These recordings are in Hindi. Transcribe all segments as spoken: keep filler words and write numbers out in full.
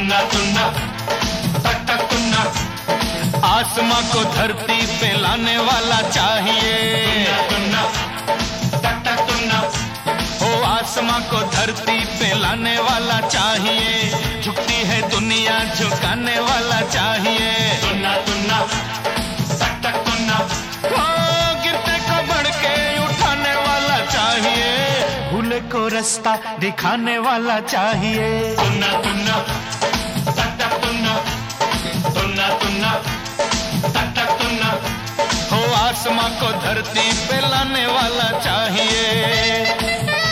तुन्ना तुन्ना टक टक तुन्ना। आसमां को धरती पे लाने वाला चाहिए। तुन्ना तुन्ना टक टक तुन्ना। हो आसमां को धरती पे लाने वाला चाहिए। झुकती है दुनिया झुकाने वाला चाहिए। तुन्ना तुन्ना टक टक तुन्ना। हो गिरते को बढ़ के उठाने वाला चाहिए। भूले को रास्ता दिखाने वाला चाहिए। तुन्ना तुन्ना टक टक तुन्ना। तुन्ना तुन्ना टक टक तुन्ना। हो आसमां को धरती पे लाने वाला चाहिए।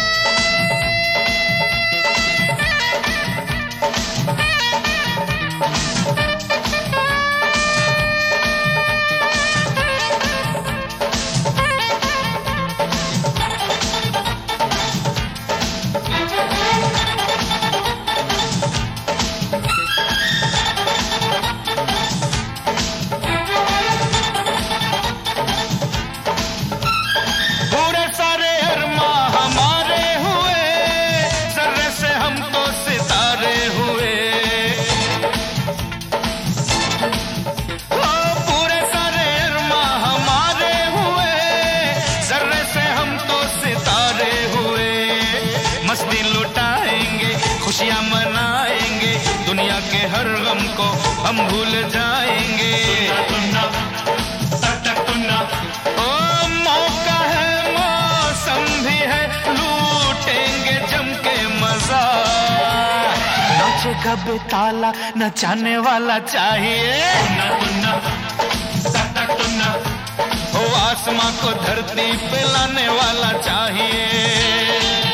मस्ती लुटाएंगे खुशियां मनाएंगे। दुनिया के हर गम को हम भूल जाएंगे। तुन्ना टक टक तुन्ना। ओ मौका है मौसम भी है लूटेंगे जम के मजा। नाचेगा बेताला नचाने वाला चाहिए। तुन्ना तुन्ना टक टक तुन्ना। ओ आसमां को धरती पे लाने वाला चाहिए।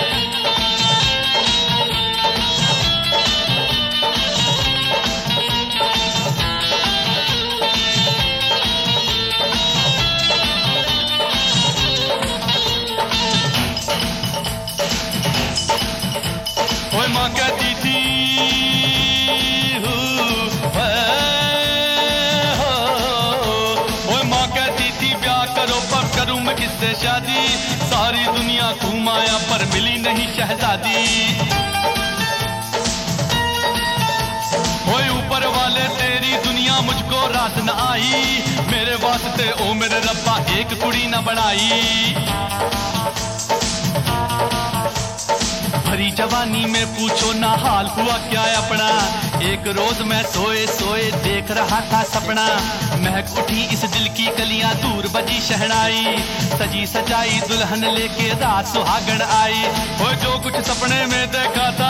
ओए माँ कहती थी ओए माँ कहती थी ब्याह करो पर करूं मैं किससे शादी। सारी दुनिया घूम आया पर मिली नहीं शहजादी। ओए ऊपर वाले तेरी दुनिया मुझको रास न आई। मेरे वास्ते ओ मेरे रब्बा एक कुड़ी न बनाई। भरी जवानी में पूछो ना हाल हुआ क्या अपना। एक रोज मैं सोए सोए देख रहा था सपना। महक उठी इस दिल की कलियां दूर बजी शहनाई। सजी सजाई दुल्हन लेके रात सुहागन आई। वो जो कुछ सपने में देखा था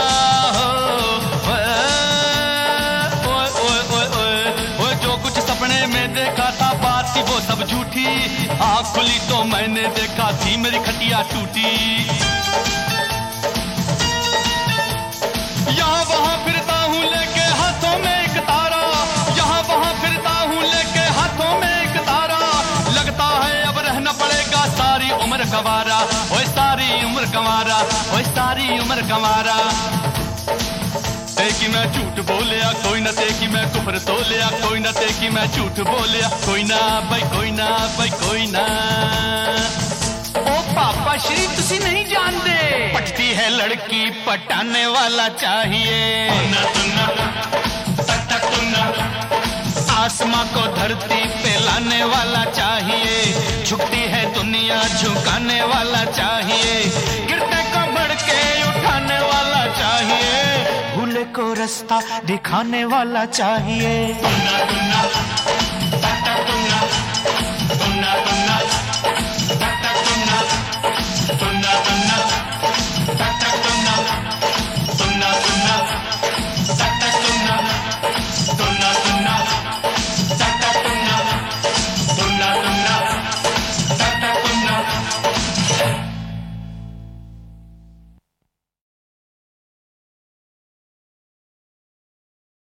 वो जो कुछ सपने में देखा था बात थी वो सब झूठी। आँख खुली तो मैंने देखा थी मेरी खटिया टूटी। यहाँ वहाँ फिरता हूँ लेके हाथों में एक तारा। यहाँ वहाँ फिरता हूँ लेके हाथों में एक तारा। लगता है अब रहना पड़ेगा सारी उम्र गंवारा। ओए सारी उम्र गंवारा। ओए सारी उम्र गंवारा। ते कि मैं झूठ बोलिया कोई ना। ते कि मैं कुफर तोलिया कोई ना। ते कि मैं झूठ बोलिया कोई ना भाई कोई ना भाई कोई ना। ओ पापा श्री तुसी नहीं जानते। पटती है लड़की पटाने वाला चाहिए। तुन्ना तुन्ना टक टक तुन्ना। आसमां को धरती पे लाने वाला चाहिए। झुकती है दुनिया झुकाने वाला चाहिए। गिरते को बढ़ के उठाने वाला चाहिए। भूले को रास्ता दिखाने वाला चाहिए। तुन्ना तुन्ना टक टक तुन्ना।